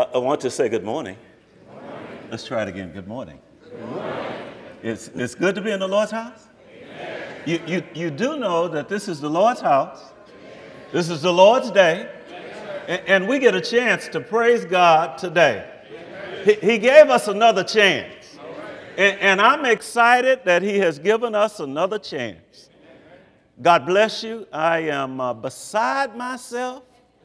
I want to say good morning. Let's try it again. Good morning. Good morning. It's good to be in the Lord's house. You do know that this is the Lord's house. This is the Lord's day. And we get a chance to praise God today. He gave us another chance. And I'm excited that He has given us another chance. God bless you. I am beside myself.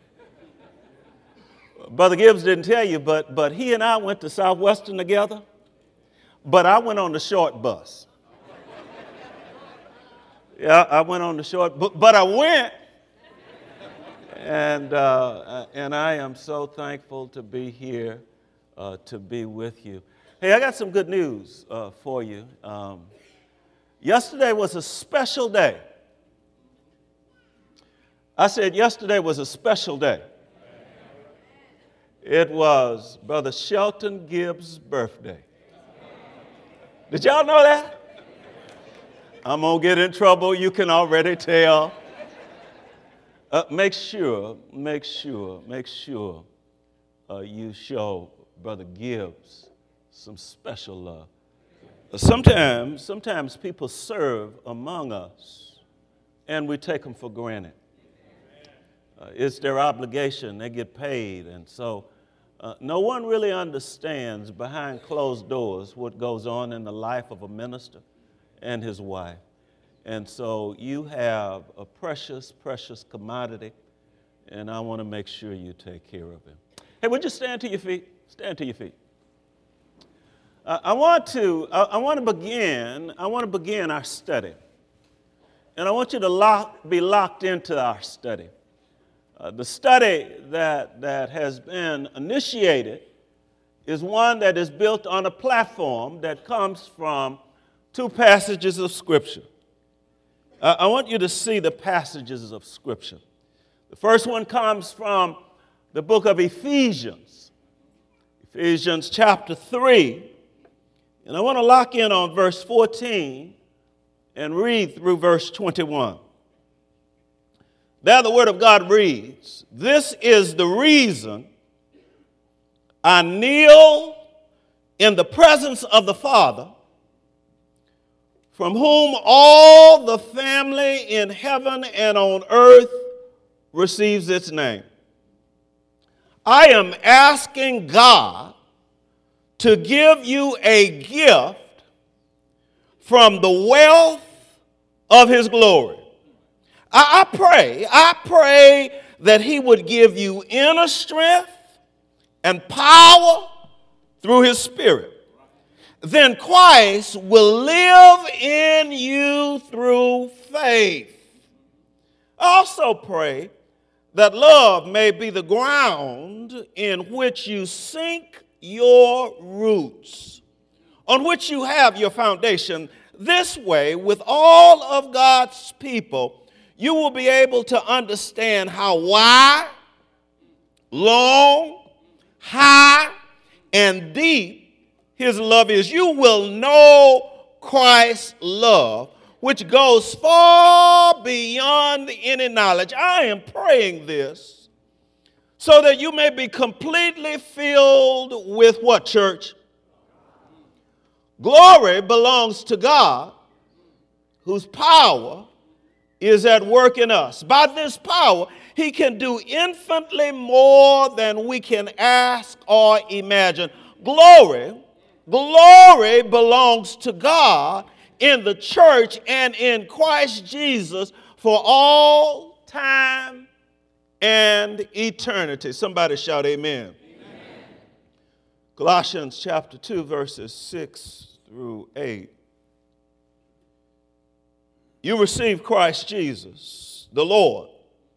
Brother Gibbs didn't tell you, but he and I went to Southwestern together, but I went on the short bus. Yeah, I went on the short, but I went, and I am so thankful to be here, to be with you. Hey, I got some good news for you. Yesterday was a special day. I said yesterday was a special day. It was Brother Shelton Gibbs' birthday. Did y'all know that? I'm going to get in trouble, you can already tell. Make sure you show Brother Gibbs some special love. Sometimes people serve among us, and we take them for granted. It's their obligation, they get paid, and so no one really understands behind closed doors what goes on in the life of a minister and his wife. And so you have a precious, precious commodity, and I want to make sure you take care of him. Hey, would you stand to your feet? Stand to your feet. I want to begin our study, and I want you to be locked into our study. The study that has been initiated is one that is built on a platform that comes from two passages of Scripture. I want you to see the passages of Scripture. The first one comes from the book of Ephesians, Ephesians chapter 3. And I want to lock in on verse 14 and read through verse 21. There the Word of God reads, "This is the reason I kneel in the presence of the Father, from whom all the family in heaven and on earth receives its name. I am asking God to give you a gift from the wealth of His glory. I pray that He would give you inner strength and power through His Spirit. Then Christ will live in you through faith. I also pray that love may be the ground in which you sink your roots, on which you have your foundation. This way, with all of God's people, you will be able to understand how wide, long, high, and deep His love is. You will know Christ's love, which goes far beyond any knowledge. I am praying this so that you may be completely filled with what, church? Glory belongs to God, whose power is at work in us. By this power, He can do infinitely more than we can ask or imagine. Glory belongs to God in the church and in Christ Jesus for all time and eternity. Somebody shout amen. Amen. Colossians chapter 2, verses 6 through 8. You receive Christ Jesus, the Lord.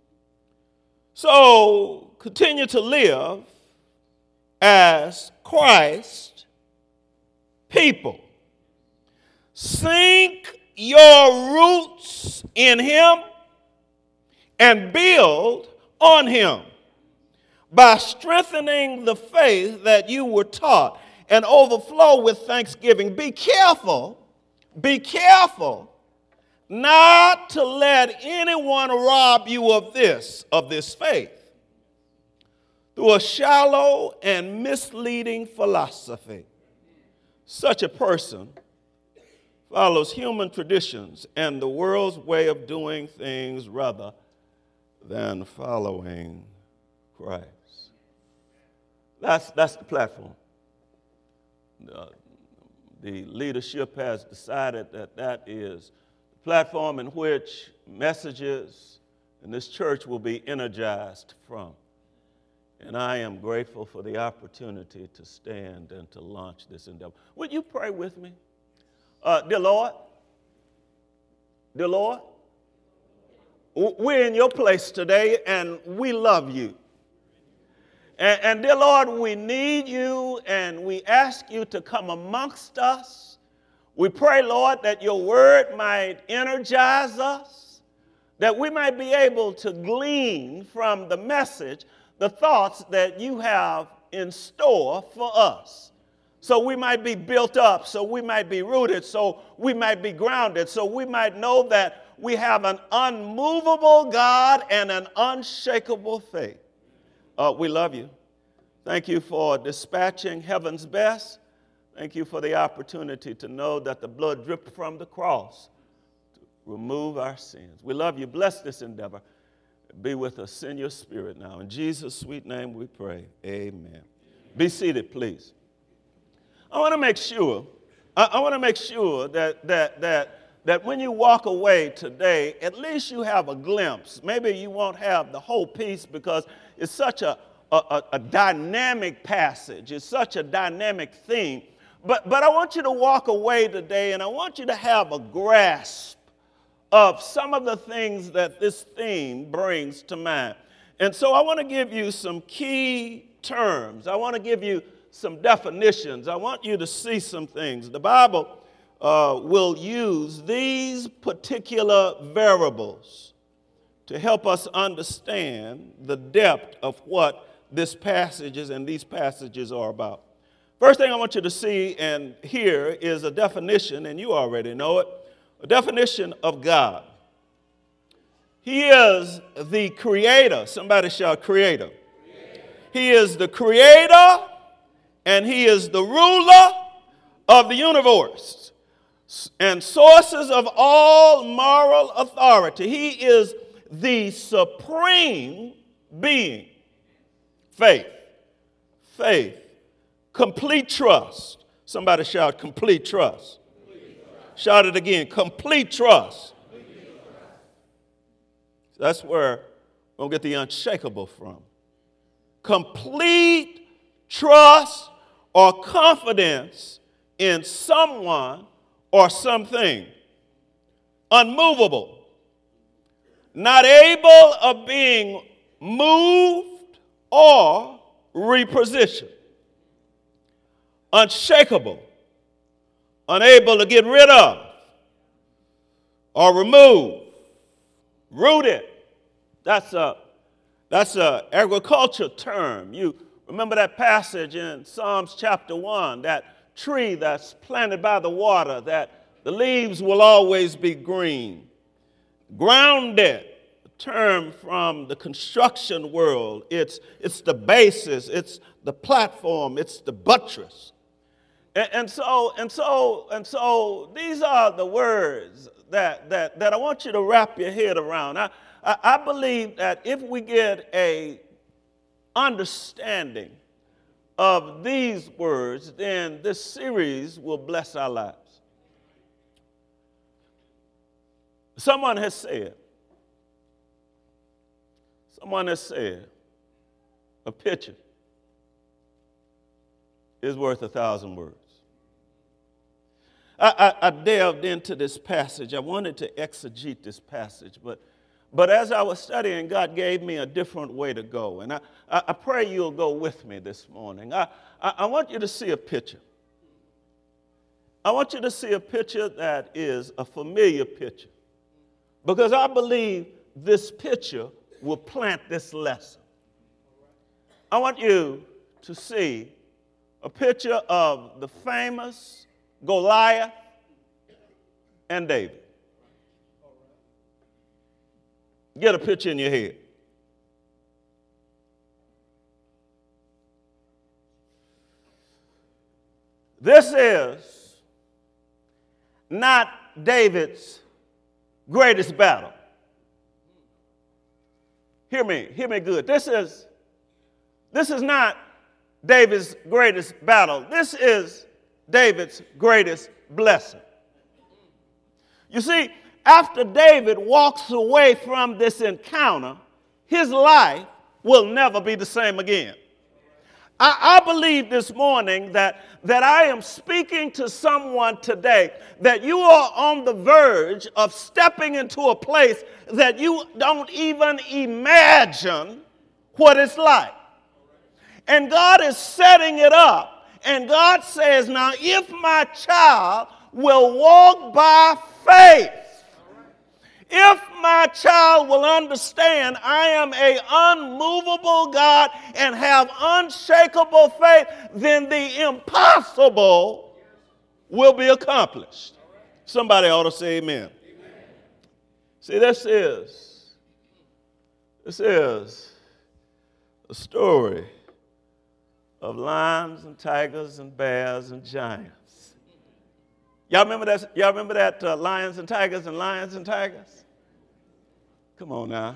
So continue to live as Christ people. Sink your roots in Him and build on Him by strengthening the faith that you were taught and overflow with thanksgiving. Be careful not to let anyone rob you of this faith. through a shallow and misleading philosophy. Such a person follows human traditions and the world's way of doing things rather than following Christ. That's the platform. The leadership has decided that that is the platform in which messages in this church will be energized from. And I am grateful for the opportunity to stand and to launch this endeavor. Would you pray with me? Dear Lord, we're in your place today and we love you. And dear Lord, we need you and we ask you to come amongst us. We pray, Lord, that your word might energize us, that we might be able to glean from the message the thoughts that you have in store for us. So we might be built up, so we might be rooted, so we might be grounded, so we might know that we have an unmovable God and an unshakable faith. We love you. Thank you for dispatching heaven's best. Thank you for the opportunity to know that the blood dripped from the cross to remove our sins. We love you. Bless this endeavor. Be with us in your spirit now. In Jesus' sweet name we pray. Amen. Be seated, please. I want to make sure that when you walk away today, at least you have a glimpse. Maybe you won't have the whole piece because it's such a dynamic passage. It's such a dynamic theme. But I want you to walk away today and I want you to have a grasp of some of the things that this theme brings to mind. And so I want to give you some key terms. I want to give you some definitions. I want you to see some things. The Bible will use these particular variables to help us understand the depth of what this passages and these passages are about. First thing I want you to see and hear is a definition, and you already know it, a definition of God. He is the creator. Somebody shout creator. He is the creator and he is the ruler of the universe and sources of all moral authority. He is the supreme being. Faith. Complete trust. Somebody shout complete trust. Shout it again, complete trust. That's where we'll get the unshakable from. Complete trust or confidence in someone or something. Unmovable. Not able of being moved or repositioned. Unshakable. Unable to get rid of or remove. Rooted. That's a agriculture term. You remember that passage in Psalms chapter 1, that tree that's planted by the water, that the leaves will always be green. Grounded, a term from the construction world. It's the basis, it's the platform, it's the buttress. And so these are the words that I want you to wrap your head around. I believe that if we get a understanding of these words, then this series will bless our lives. Someone has said, a picture is worth 1,000 words. I delved into this passage. I wanted to exegete this passage, but as I was studying, God gave me a different way to go. And I pray you'll go with me this morning. I want you to see a picture. I want you to see a picture that is a familiar picture. Because I believe this picture will plant this lesson. I want you to see a picture of the famous Goliath and David. Get a picture in your head. This is not David's greatest battle. Hear me good. This is not David's greatest battle. This is David's greatest blessing. You see, after David walks away from this encounter, his life will never be the same again. I believe this morning that I am speaking to someone today that you are on the verge of stepping into a place that you don't even imagine what it's like. And God is setting it up. And God says, now if my child will walk by faith, if my child will understand I am an unmovable God and have unshakable faith, then the impossible will be accomplished. Somebody ought to say amen. See, this is a story of lions and tigers and bears and giants. Y'all remember that lions and tigers and lions and tigers? Come on now.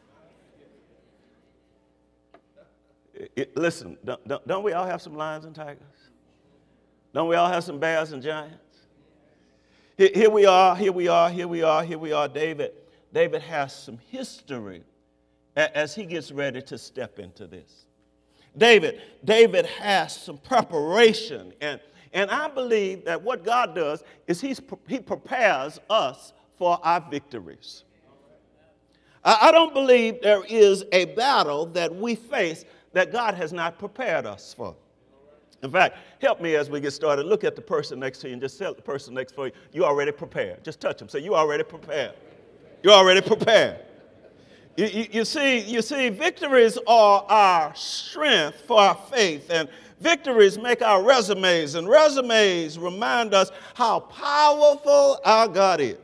Listen, don't we all have some lions and tigers? Don't we all have some bears and giants? Here we are. David has some history as he gets ready to step into this. David has some preparation, and I believe that what God does is he prepares us for our victories. I don't believe there is a battle that we face that God has not prepared us for. In fact, help me as we get started. Look at the person next to you and just tell the person next to you, you're already prepared. Just touch them. Say, you're already prepared. You're already prepared. You see, victories are our strength for our faith, and victories make our resumes, and resumes remind us how powerful our God is.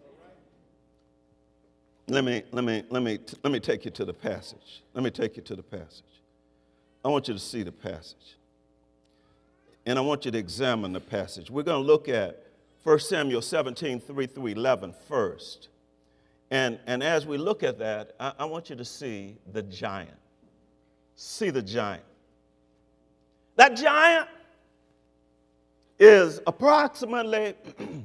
Let me take you to the passage. Let me take you to the passage. I want you to see the passage. And I want you to examine the passage. We're going to look at 1 Samuel 17, 3 through 11 first. And as we look at that, I want you to see the giant. See the giant. That giant is approximately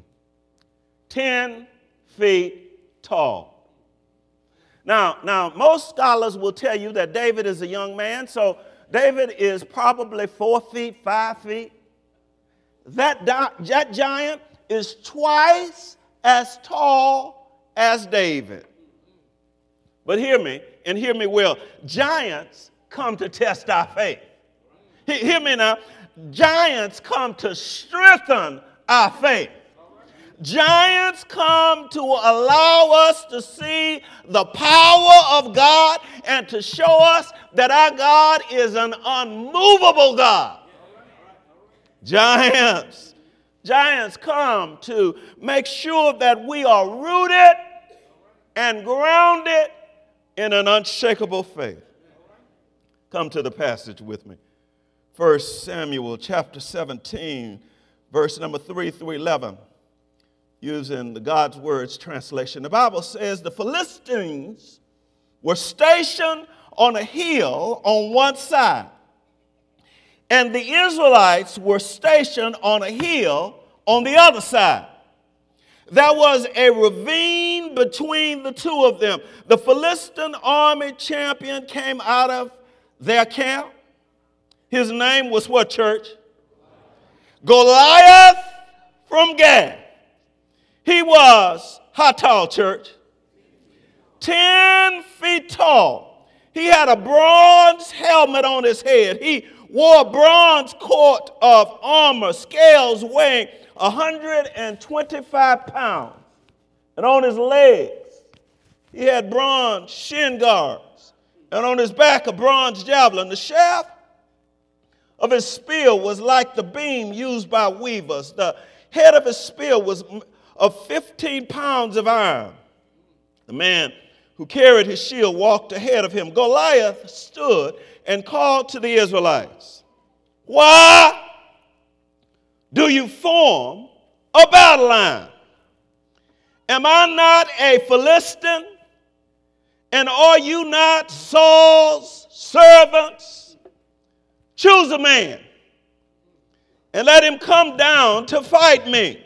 10 feet tall. Now, most scholars will tell you that David is a young man, so David is probably 4 feet, 5 feet. That giant is twice as tall as David. But hear me, and hear me well. Giants come to test our faith. Hear me now. Giants come to strengthen our faith. Giants come to allow us to see the power of God and to show us that our God is an unmovable God. Giants come to make sure that we are rooted and grounded in an unshakable faith. Come to the passage with me. 1 Samuel chapter 17, verse number 3 through 11. Using the God's Words translation. The Bible says the Philistines were stationed on a hill on one side, and the Israelites were stationed on a hill on the other side. There was a ravine between the two of them. The Philistine army champion came out of their camp. His name was what, church? Goliath from Gath. He was, how tall, church? 10 feet tall. He had a bronze helmet on his head. He wore a bronze coat of armor, scales weighing 125 pounds. And on his legs, he had bronze shin guards. And on his back, a bronze javelin. The shaft of his spear was like the beam used by weavers. The head of his spear was of 15 pounds of iron. The man who carried his shield walked ahead of him. Goliath stood and called to the Israelites, "Why do you form a battle line? Am I not a Philistine? And are you not Saul's servants? Choose a man and let him come down to fight me.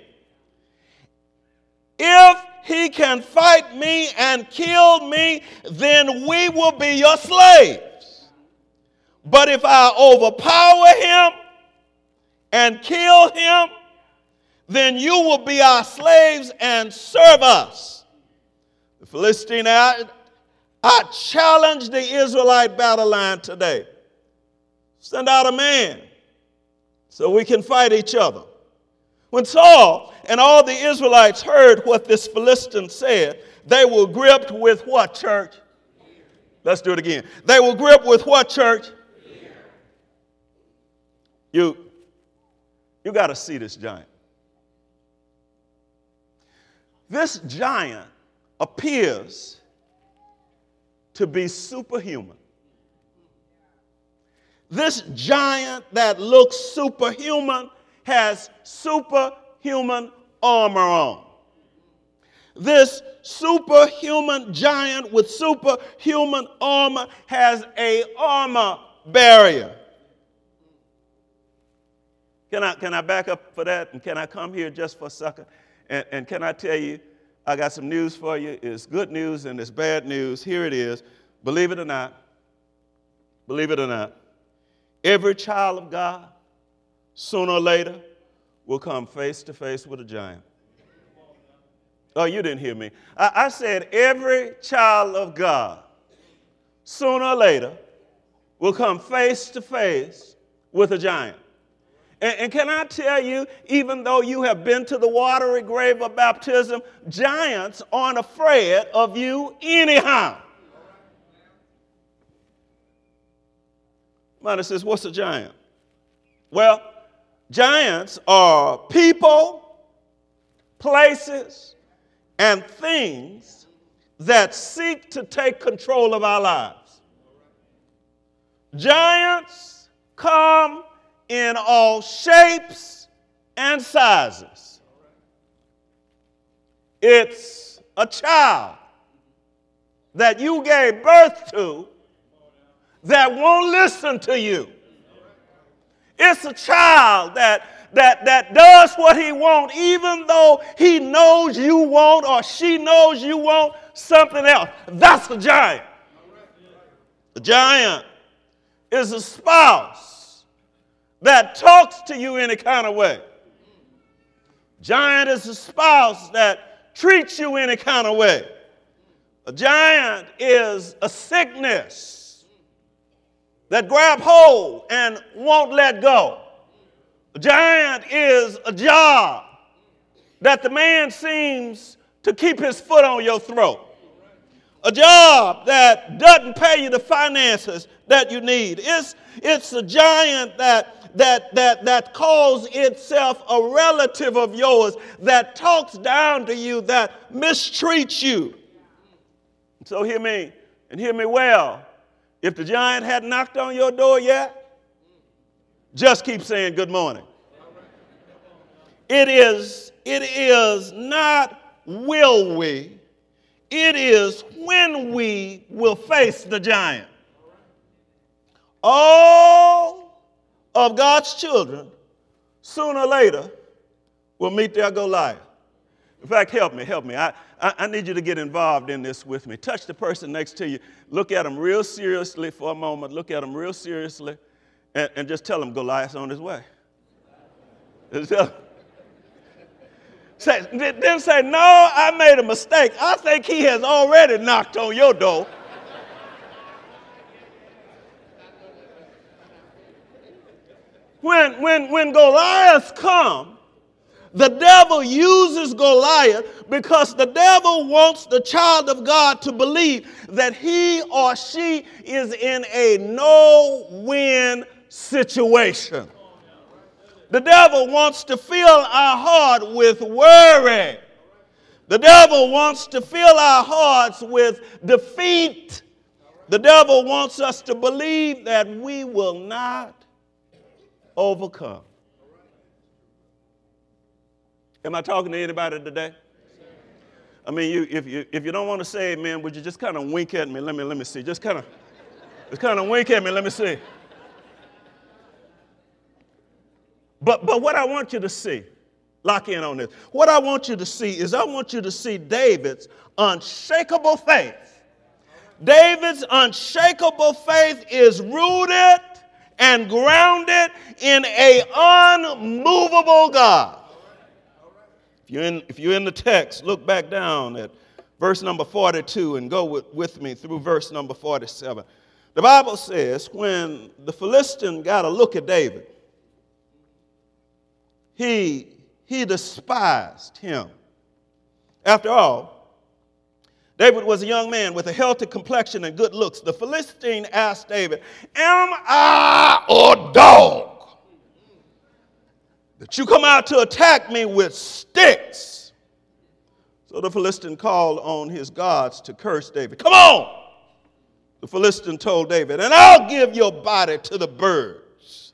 If he can fight me and kill me, then we will be your slaves. But if I overpower him and kill him, then you will be our slaves and serve us. The Philistine, I challenge the Israelite battle line today. Send out a man so we can fight each other. When Saul and all the Israelites heard what this Philistine said, they were gripped with what, church? Let's do it again. They were gripped with what, church? You got to see this giant. This giant appears to be superhuman. This giant that looks superhuman has superhuman armor on. This superhuman giant with superhuman armor has an armor barrier. Can I back up for that? And can I come here just for a second? And can I tell you, I got some news for you. It's good news and it's bad news. Here it is. Believe it or not, every child of God, sooner or later, will come face to face with a giant. Oh, you didn't hear me. I said every child of God, sooner or later, will come face to face with a giant. And can I tell you, even though you have been to the watery grave of baptism, giants aren't afraid of you anyhow. Somebody says, what's a giant? Well, giants are people, places, and things that seek to take control of our lives. Giants come in all shapes and sizes. It's a child that you gave birth to that won't listen to you. It's a child that does what he wants, even though he knows you want or she knows you want something else. That's a giant. A giant is a spouse that talks to you any kind of way. Giant is a spouse that treats you any kind of way. A giant is a sickness that grab hold and won't let go. A giant is a job that the man seems to keep his foot on your throat. A job that doesn't pay you the finances that you need. It's a giant that calls itself a relative of yours, that talks down to you, that mistreats you. So hear me, and hear me well. If the giant hadn't knocked on your door yet, just keep saying good morning. It is not will we, it is when we will face the giant. All of God's children, sooner or later, will meet their Goliath. In fact, help me. I need you to get involved in this with me. Touch the person next to you. Look at them real seriously for a moment. Look at them real seriously and just tell them Goliath's on his way. Then say, no, I made a mistake. I think he has already knocked on your door. When Goliath comes, the devil uses Goliath because the devil wants the child of God to believe that he or she is in a no-win situation. The devil wants to fill our heart with worry. The devil wants to fill our hearts with defeat. The devil wants us to believe that we will not overcome. Am I talking to anybody today? I mean, if you don't want to say amen, would you just kind of wink at me? Let me see. Just kind of wink at me. Let me see. But what I want you to see, lock in on this. What I want you to see is I want you to see David's unshakable faith. David's unshakable faith is rooted and grounded in an unmovable God. If you're in the text, look back down at verse number 42 and go with me through verse number 47. The Bible says when the Philistine got a look at David, he despised him. After all, David was a young man with a healthy complexion and good looks. The Philistine asked David, "Am I a dog that you come out to attack me with sticks?" So the Philistine called on his gods to curse David. "Come on," the Philistine told David, "and I'll give your body to the birds."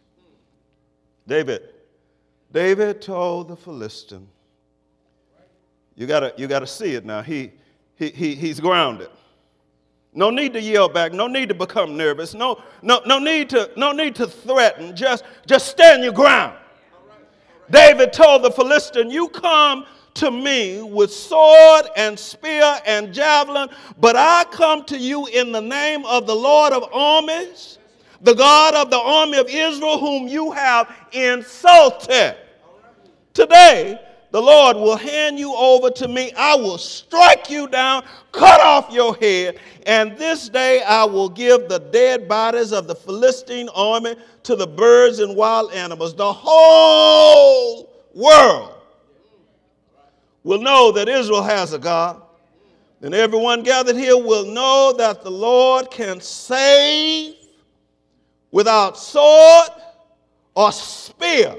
David told the Philistine, you gotta see it now. He's grounded. No need to yell back. No need to become nervous. No need to threaten. Just stand your ground. David told the Philistine, "You come to me with sword and spear and javelin, but I come to you in the name of the Lord of armies, the God of the army of Israel, whom you have insulted. Today, the Lord will hand you over to me. I will strike you down, cut off your head, and this day I will give the dead bodies of the Philistine army to the birds and wild animals. The whole world will know that Israel has a God. And everyone gathered here will know that the Lord can save without sword or spear,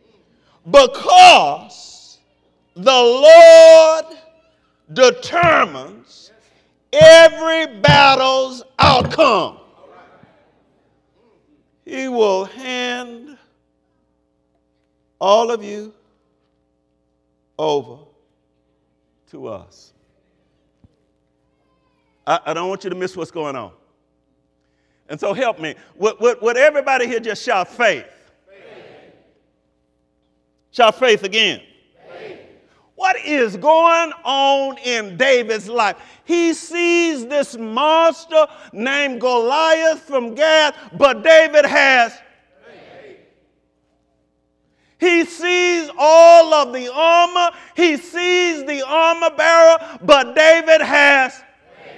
because the Lord determines every battle's outcome. He will hand all of you over to us." I don't want you to miss what's going on. And so help me. Would everybody here just shout faith? Faith. Shout faith again. Faith. What is going on in David's life? He sees this monster named Goliath from Gath, but David has faith. He sees all of the armor. He sees the armor bearer, but David has faith.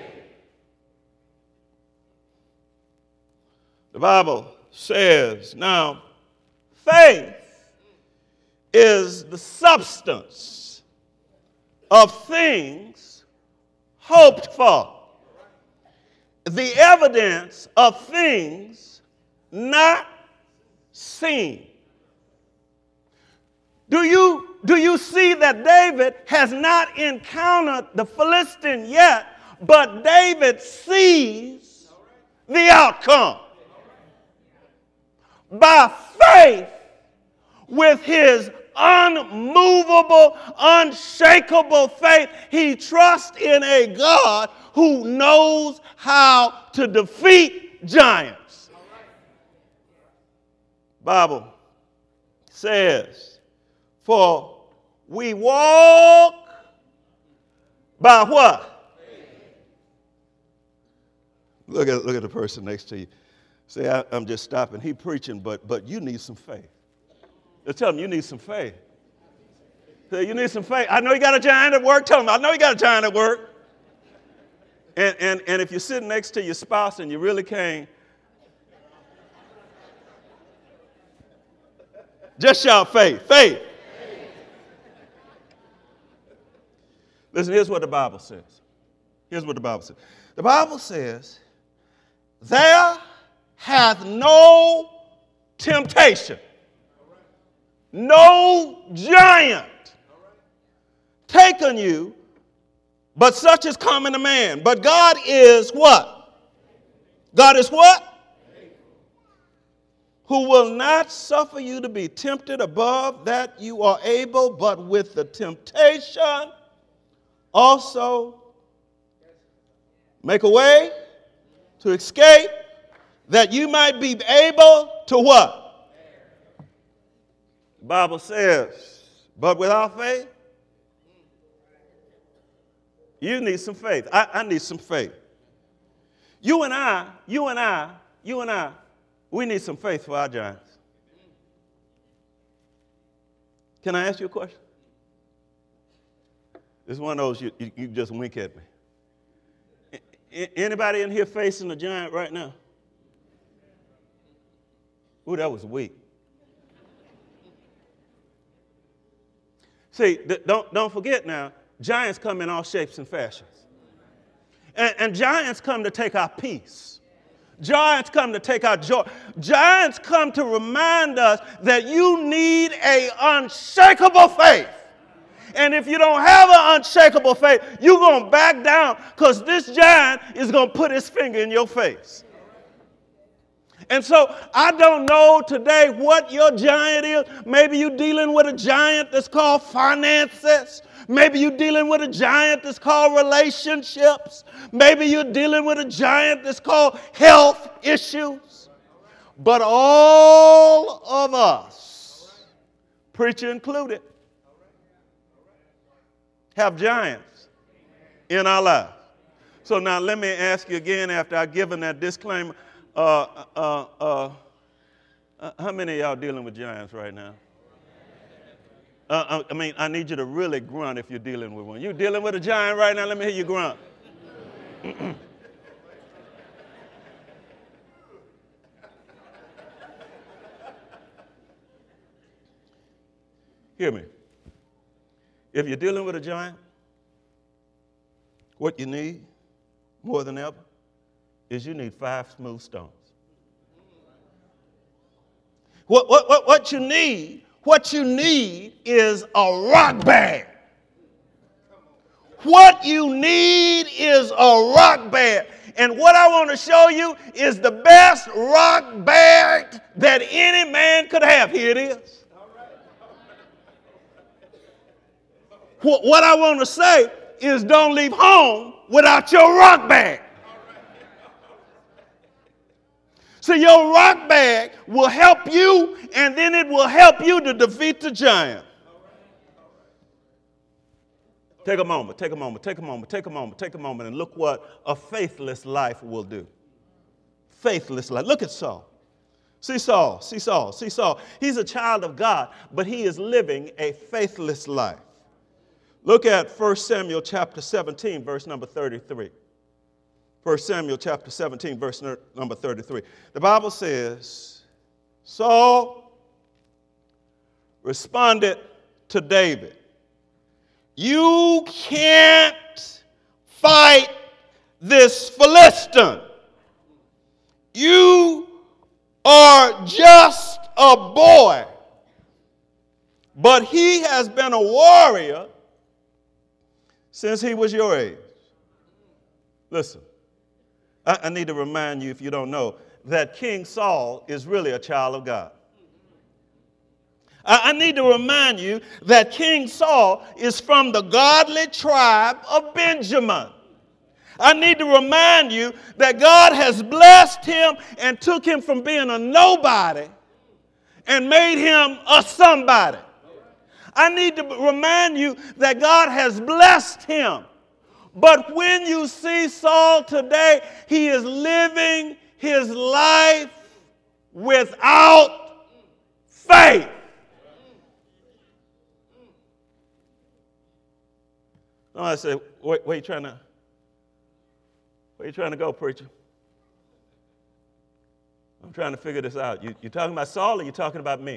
The Bible says, now, faith is the substance of things hoped for, the evidence of things not seen. Do you see that David has not encountered the Philistine yet, but David sees the outcome? By faith, with his unmovable, unshakable faith, he trusts in a God who knows how to defeat giants. Bible says, for we walk by what? Look at the person next to you. Say, I'm just stopping. He preaching, but you need some faith. Just tell him you need some faith. Say, you need some faith. I know you got a giant at work. Tell him, I know you got a giant at work. And if you're sitting next to your spouse and you really can't, just shout faith. Faith. Listen, here's what the Bible says. Here's what the Bible says. The Bible says, there hath no temptation, no giant taken you, but such is common to man. But God is what? God is what? who will not suffer you to be tempted above that you are able, but with the temptation also make a way to escape, that you might be able to what? The Bible says, but without faith, you need some faith. I need some faith. You and I, we need some faith for our giants. Can I ask you a question? It's one of those you just wink at me. Anybody in here facing a giant right now? Ooh, that was weak. See, don't forget now, giants come in all shapes and fashions. And giants come to take our peace. Giants come to take our joy. Giants come to remind us that you need an unshakable faith. And if you don't have an unshakable faith, you're going to back down because this giant is going to put his finger in your face. And so I don't know today what your giant is. Maybe you're dealing with a giant that's called finances. Maybe you're dealing with a giant that's called relationships. Maybe you're dealing with a giant that's called health issues. But all of us, preacher included, have giants in our lives. So now let me ask you again after I've given that disclaimer. How many of y'all dealing with giants right now? I need you to really grunt if you're dealing with one. You dealing with a giant right now? Let me hear you grunt. Hear me. If you're dealing with a giant, what you need more than ever is you need 5 smooth stones. What you need is a rock bag. What you need is a rock bag. And what I want to show you is the best rock bag that any man could have. Here it is. What I want to say is don't leave home without your rock bag. So your rock bag will help you, and then it will help you to defeat the giant. Take a moment, and look what a faithless life will do. Faithless life. Look at Saul. See Saul. He's a child of God, but he is living a faithless life. Look at 1 Samuel chapter 17, verse number 33. 1 Samuel chapter 17, verse number 33. The Bible says, Saul responded to David, "You can't fight this Philistine. You are just a boy, but he has been a warrior since he was your age." Listen, I need to remind you, if you don't know, that King Saul is really a child of God. I need to remind you that King Saul is from the godly tribe of Benjamin. I need to remind you that God has blessed him and took him from being a nobody and made him a somebody. I need to remind you that God has blessed him. But when you see Saul today, he is living his life without faith. Somebody say, where you trying to go, preacher? I'm trying to figure this out. You talking about Saul or you talking about me?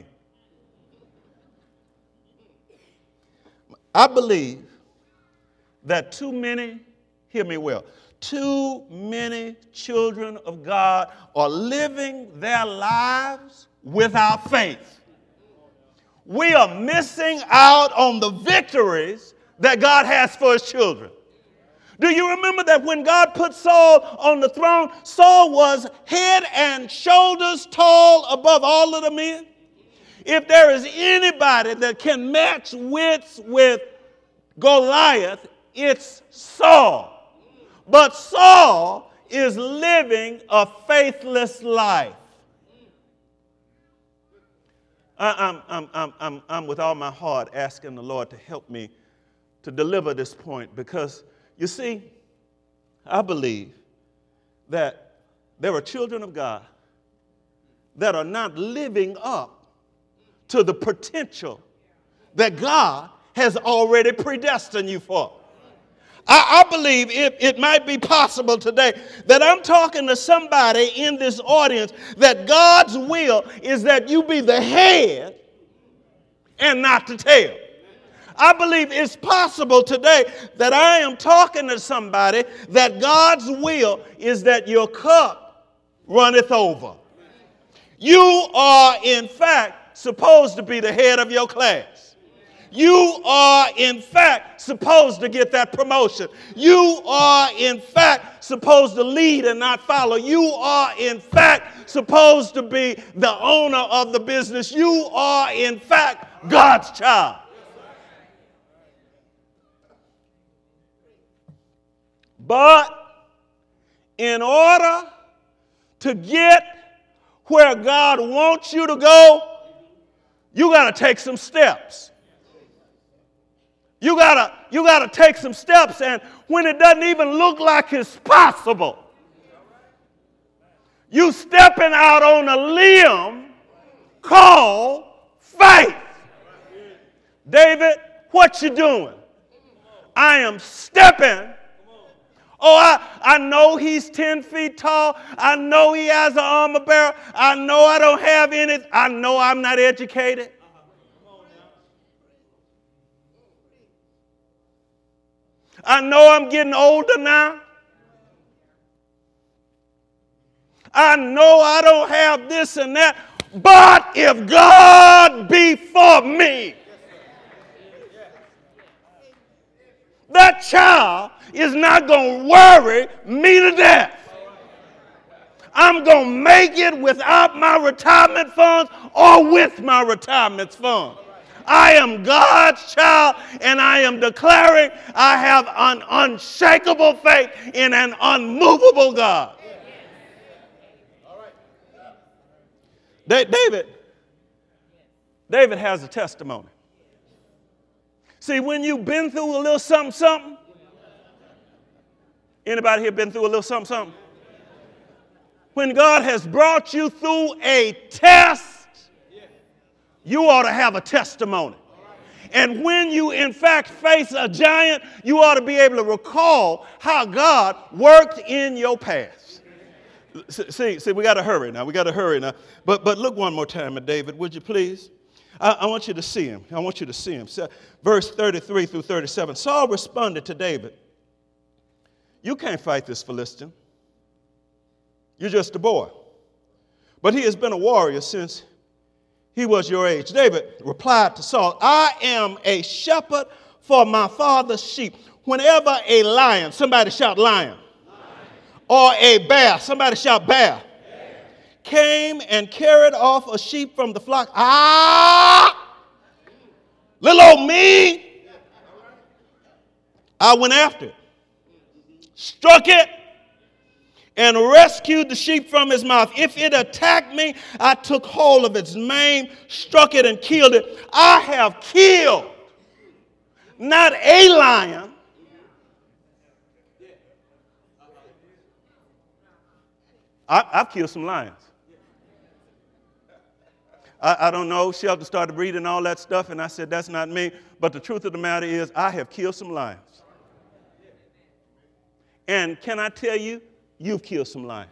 I believe that too many, hear me well, too many children of God are living their lives without faith. We are missing out on the victories that God has for his children. Do you remember that when God put Saul on the throne, Saul was head and shoulders tall above all of the men? If there is anybody that can match wits with Goliath, it's Saul. But Saul is living a faithless life. I'm with all my heart asking the Lord to help me to deliver this point, because you see, I believe that there are children of God that are not living up to the potential that God has already predestined you for. I believe it might be possible today that I'm talking to somebody in this audience that God's will is that you be the head and not the tail. I believe it's possible today that I am talking to somebody that God's will is that your cup runneth over. You are, in fact, supposed to be the head of your class. You are, in fact, supposed to get that promotion. You are, in fact, supposed to lead and not follow. You are, in fact, supposed to be the owner of the business. You are, in fact, God's child. But in order to get where God wants you to go, you got to take some steps. You gotta take some steps, and when it doesn't even look like it's possible, you stepping out on a limb called faith. David, what you doing? I am stepping. Oh, I know he's 10 feet tall. I know he has an armor bearer. I know I don't have any. I know I'm not educated. I know I'm getting older now. I know I don't have this and that. But if God be for me, that child is not going to worry me to death. I'm going to make it without my retirement funds or with my retirement funds. I am God's child, and I am declaring I have an unshakable faith in an unmovable God. David has a testimony. See, when you've been through a little something, anybody here been through a little something? When God has brought you through a test, you ought to have a testimony. And when you, in fact, face a giant, you ought to be able to recall how God worked in your past. See, we got to hurry now. But look one more time at David, would you please? I want you to see him. Verse 33 through 37. Saul responded to David, "You can't fight this Philistine. You're just a boy. But he has been a warrior since he was your age." David replied to Saul, "I am a shepherd for my father's sheep. Whenever a lion," somebody shout lion, or a bear, somebody shout bear, came and carried off a sheep from the flock, little old me, I went after it, struck it, and rescued the sheep from his mouth. If it attacked me, I took hold of its mane, struck it, and killed it. I have killed not a lion, I've killed some lions. I don't know, Shelton started reading all that stuff, and I said, that's not me. But the truth of the matter is, I have killed some lions. And can I tell you, you've killed some lions.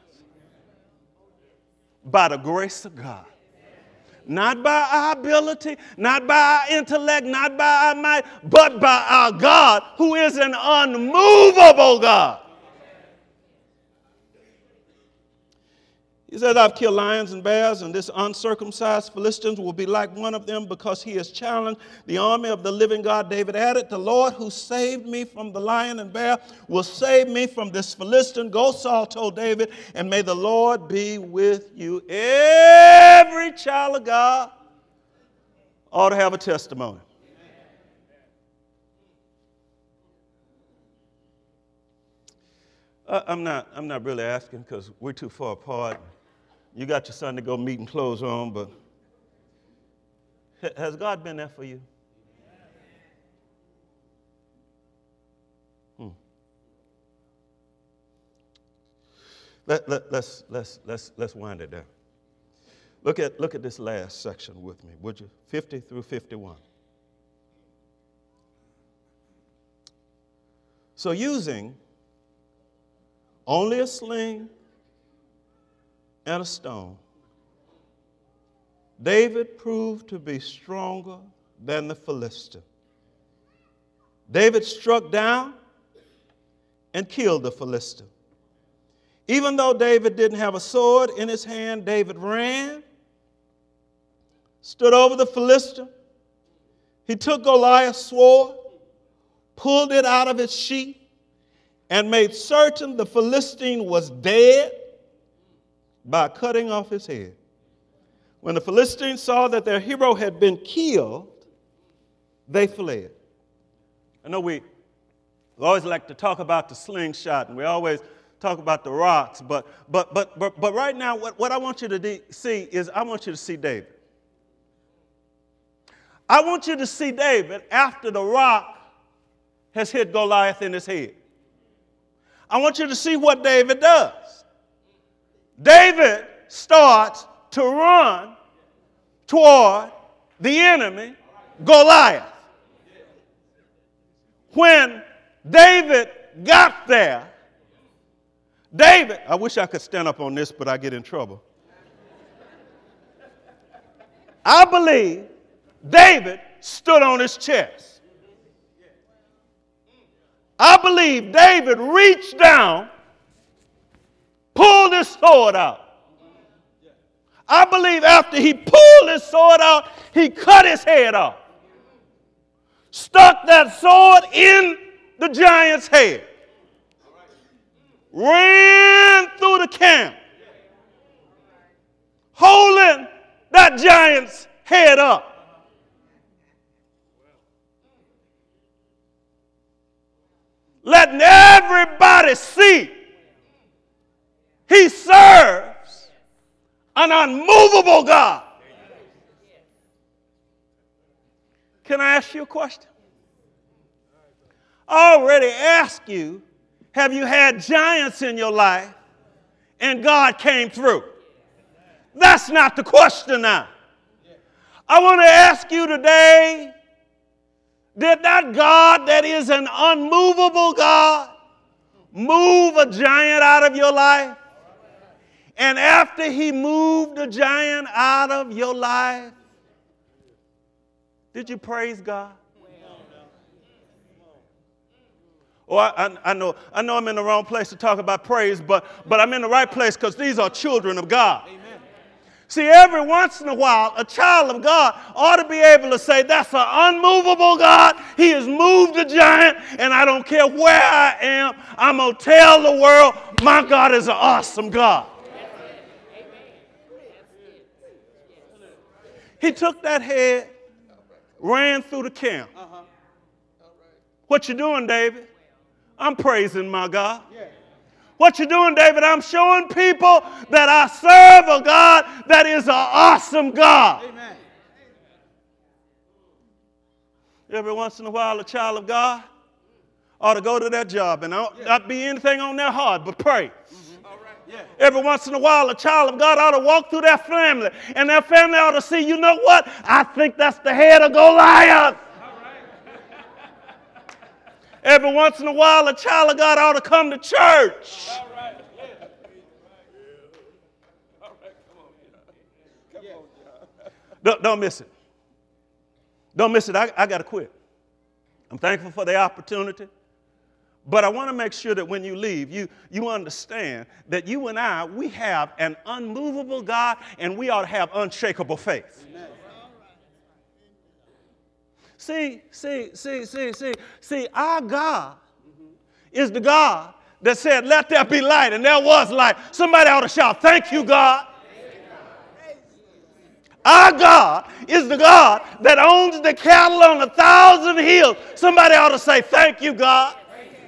By the grace of God. Not by our ability, not by our intellect, not by our might, but by our God, who is an unmovable God. He says, I've killed lions and bears, and this uncircumcised Philistine will be like one of them because he has challenged the army of the living God. David added, the Lord who saved me from the lion and bear will save me from this Philistine. Go, Saul told David, and may the Lord be with you. Every child of God ought to have a testimony. I'm not really asking because we're too far apart. You got your Sunday go meeting clothes on, but has God been there for you? Let's wind it down. Look at this last section with me, would you? 50 through 51. So using only a sling and a stone, David proved to be stronger than the Philistine. David struck down and killed the Philistine. Even though David didn't have a sword in his hand, David ran, stood over the Philistine. He took Goliath's sword, pulled it out of its sheath, and made certain the Philistine was dead by cutting off his head. When the Philistines saw that their hero had been killed, they fled. I know we always like to talk about the slingshot, and we always talk about the rocks, but right now what I want you to see is I want you to see David. I want you to see David after the rock has hit Goliath in his head. I want you to see what David does. David starts to run toward the enemy, Goliath. When David got there, I wish I could stand up on this, but I get in trouble. I believe David stood on his chest. I believe David reached down, pulled his sword out. I believe after he pulled his sword out, he cut his head off. Stuck that sword in the giant's head. Ran through the camp, holding that giant's head up. Letting everybody see he serves an unmovable God. Can I ask you a question? I already asked you, have you had giants in your life and God came through? That's not the question now. I want to ask you today, did that God that is an unmovable God move a giant out of your life? And after he moved the giant out of your life, did you praise God? Oh, I know I'm in the wrong place to talk about praise, but I'm in the right place because these are children of God. Amen. See, every once in a while, a child of God ought to be able to say, that's an unmovable God. He has moved a giant, and I don't care where I am. I'm going to tell the world, my God is an awesome God. He took that head, ran through the camp. What you doing, David? I'm praising my God. What you doing, David? I'm showing people that I serve a God that is an awesome God. Amen. Every once in a while, a child of God ought to go to their job and not be anything on their heart but pray. Every once in a while, a child of God ought to walk through their family, and their family ought to see, you know what? I think that's the head of Goliath. Every once in a while, a child of God ought to come to church. Don't miss it. Don't miss it. I got to quit. I'm thankful for the opportunity, But I want to make sure that when you leave, you understand that you and I, we have an unmovable God, and we ought to have unshakable faith. Amen. See, our God is the God that said, let there be light, and there was light. Somebody ought to shout, thank you, God. Our God is the God that owns the cattle on 1,000 hills. Somebody ought to say, thank you, God.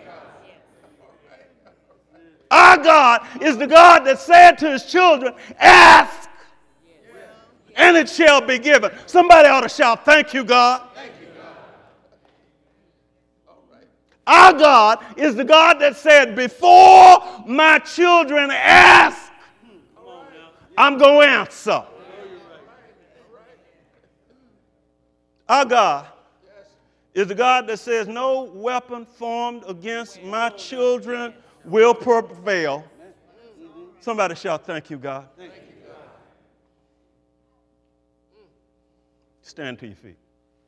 Our God is the God that said to his children, ask, and it shall be given. Somebody ought to shout, thank you, God. Our God is the God that said, before my children ask, I'm going to answer. Our God is the God that says, no weapon formed against my children will prevail. Somebody shout, thank you, God. Stand to your feet.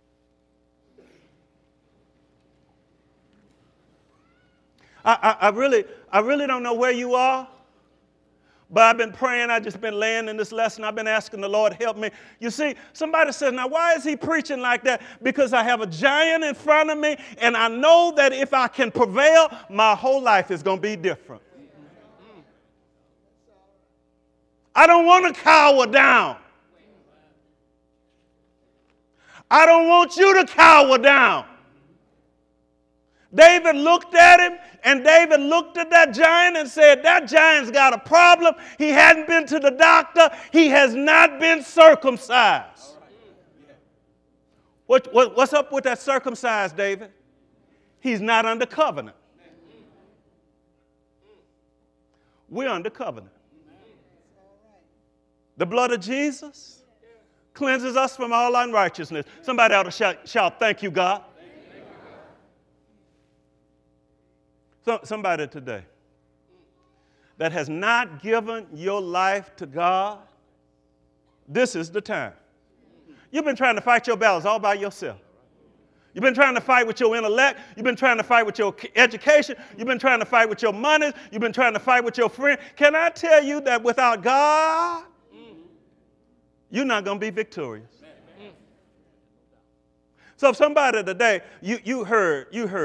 I really don't know where you are, but I've been praying. I've just been laying in this lesson. I've been asking the Lord to help me. You see, somebody says, now why is he preaching like that? Because I have a giant in front of me, and I know that if I can prevail, my whole life is going to be different. I don't want to cower down. I don't want you to cower down. David looked at him, and David looked at that giant and said, that giant's got a problem. He hadn't been to the doctor. He has not been circumcised. What's up with that circumcised, David? He's not under covenant. We're under covenant. The blood of Jesus cleanses us from all unrighteousness. Somebody ought to shout, thank you, God. Somebody today that has not given your life to God, this is the time. You've been trying to fight your battles all by yourself. You've been trying to fight with your intellect. You've been trying to fight with your education. You've been trying to fight with your money. You've been trying to fight with your friend. Can I tell you that without God, you're not going to be victorious? So if somebody today, you heard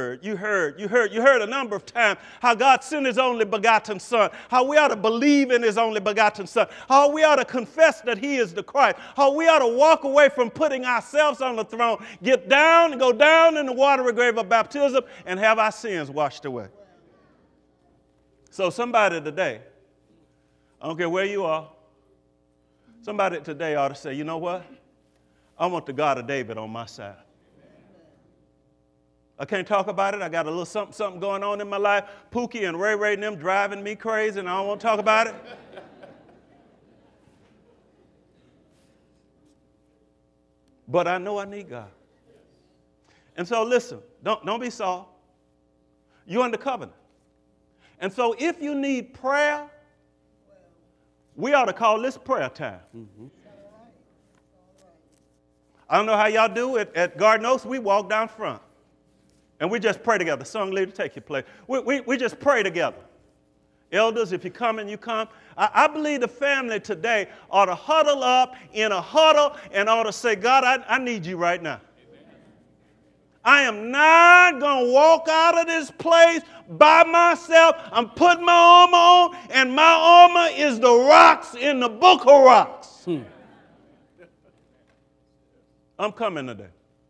a number of times how God sent his only begotten son, how we ought to believe in his only begotten son, how we ought to confess that he is the Christ, how we ought to walk away from putting ourselves on the throne, get down and go down in the watery grave of baptism and have our sins washed away. So somebody today, I don't care where you are, somebody today ought to say, you know what? I want the God of David on my side. I can't talk about it. I got a little something going on in my life. Pookie and Ray Ray and them driving me crazy, and I don't want to talk about it. But I know I need God. And so listen, don't be soft. You're under covenant. And so if you need prayer, we ought to call this prayer time. Mm-hmm. I don't know how y'all do it at Garden Oaks. We walk down front. And we just pray together. Song leader, take your place. We just pray together. Elders, if you come and you come. I believe the family today ought to huddle up in a huddle and ought to say, God, I need you right now. Amen. I am not going to walk out of this place by myself. I'm putting my armor on, and my armor is the rocks in the book of rocks. I'm coming today.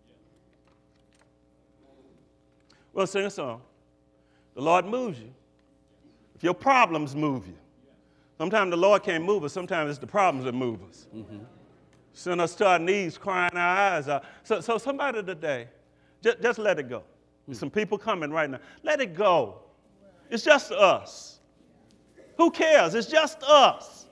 Well, sing a song. The Lord moves you. If your problems move you. Sometimes the Lord can't move us. Sometimes it's the problems that move us. Mm-hmm. Send us to our knees, crying our eyes out. So somebody today, just let it go. There's some people coming right now. Let it go. It's just us. Who cares? It's just us.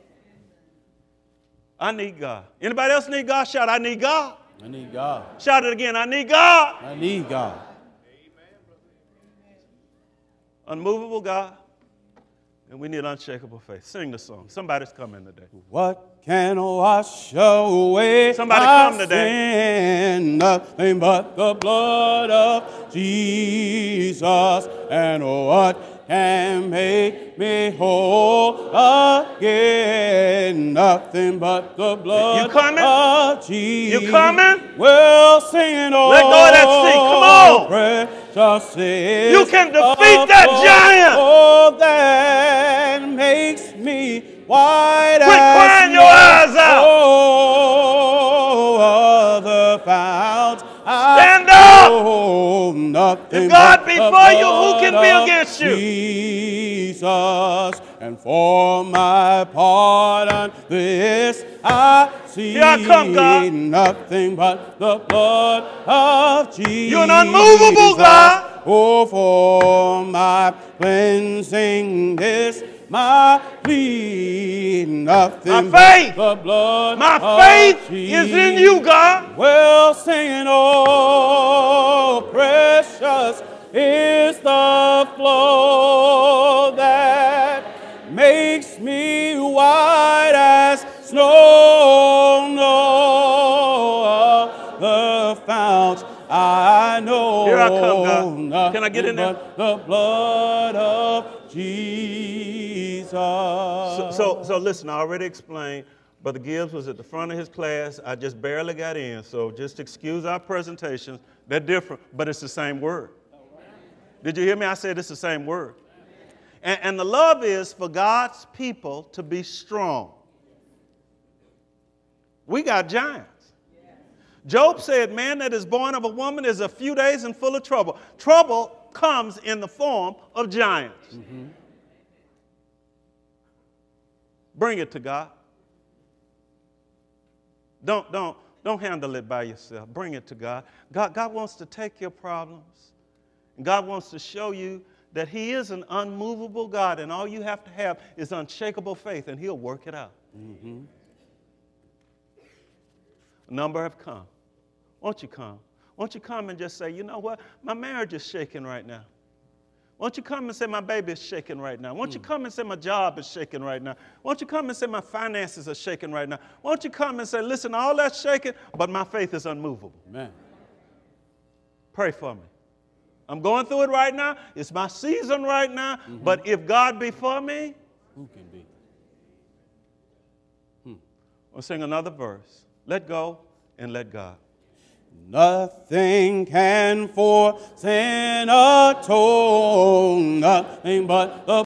I need God. Anybody else need God? Shout, I need God. I need God. Shout it again. I need God. I need God. Unmovable God, And we need unshakable faith. Sing the song. Somebody's coming today. What can wash away Somebody my come today. sin? Nothing but the blood of Jesus. And what can make me whole again? Nothing but the blood You coming? of Jesus. You coming? Well, singing all. Let go of that seat. Come on. Precious is You can defeat that giant. Oh, that makes me white Quit crying your eyes out. Oh, other founts. Stand up. Oh, nothing If God but be the for you, who blood can be of against you? Jesus, and for my pardon, this I see. Here I come, God. Nothing but the blood of Jesus. You're an unmovable God. Oh, for my cleansing, this my plea. Nothing My faith. but the blood My of faith Jesus. is in you, God. Well, singing, oh, precious is the flow that makes me white as snow. No other fount I know. Here I come, God. Can I get in there? But the blood of Jesus. So listen, I already explained. Brother Gibbs was at the front of his class. I just barely got in, so just excuse our presentations. They're different, but it's the same word. Did you hear me? I said it's the same word. And the love is for God's people to be strong. We got giants. Job said, man that is born of a woman is a few days and full of trouble. Trouble comes in the form of giants. Mm-hmm. Bring it to God. Don't handle it by yourself. Bring it to God. God wants to take your problems. And God wants to show you that He is an unmovable God, and all you have to have is unshakable faith, and He'll work it out. Mm-hmm. A number have come. Won't you come? Won't you come and just say, you know what? My marriage is shaking right now. Won't you come and say my baby is shaking right now? Won't you come and say my job is shaking right now? Won't you come and say my finances are shaking right now? Won't you come and say, listen, all that's shaking, but my faith is unmovable. Amen. Pray for me. I'm going through it right now. It's my season right now. Mm-hmm. But if God be for me, who can be? We'll sing another verse. Let go and let God. Nothing can for sin atone, nothing but the